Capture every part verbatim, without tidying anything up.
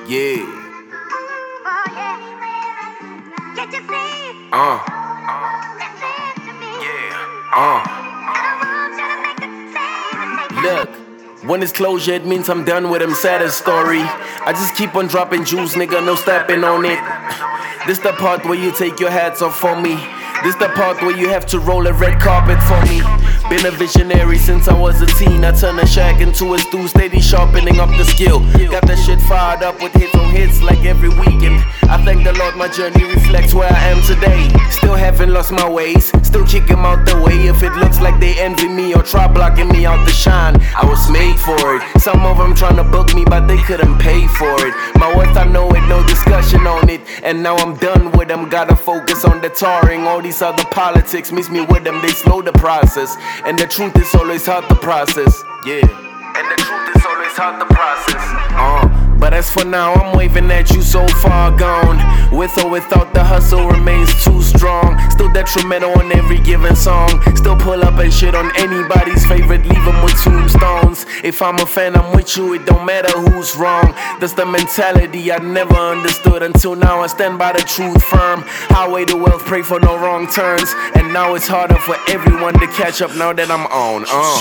Yeah. Oh, yeah. Can't you see? Uh. Listen to me. Yeah. Uh. I don't want you to make a same mistake. Look, when it's closure, it means I'm done with them. Saddest story. I just keep on dropping juice, nigga, no stepping on it. This the part where you take your hats off for me. This the part where you have to roll a red carpet for me. Been a visionary since I was a teen. I turned a shack into a stew, steady sharpening up the skill. Got that shit fired up with hits on hits like every weekend. I thank the Lord my journey reflects where I am today. Still haven't lost my ways, still kick 'em out the way. If it looks like they envy me or try blocking me out the shine, I was made for it. Some of them trying to book me but they couldn't pay for it. My worth I know it, no discussion on it. And now I'm done with them, gotta focus on the touring. All these other politics miss me with them, they slow the process. And the truth is always hard to process. Yeah. And the truth is always hard to process. Uh, but as for now, I'm waving at you so far gone. With or without the hustle remains too strong. Still detrimental on every given song. Still pull up and shit on anybody's favorite, leave them with tombstones. If I'm a fan, I'm with you, it don't matter who's wrong. That's the mentality I never understood until now. I stand by the truth firm. Highway to wealth, pray for no wrong turns. And now it's harder for everyone to catch up now that I'm on. Uh.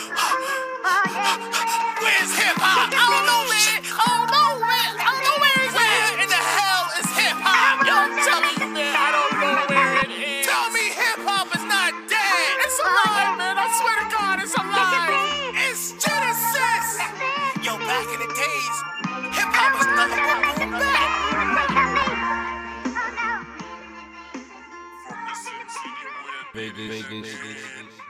Where's hip hop? I don't know, man. I don't know, man. I don't know where it's at. Where in the hell is hip hop? Yo, I'm telling you, man. I don't know where it is. Tell me hip hop is not dead. It's alive, man. I swear to God, it's alive. It's Genesis. Yo, back in the days, hip hop was nothing but boom bap. Oh, no. Vegas. Vegas.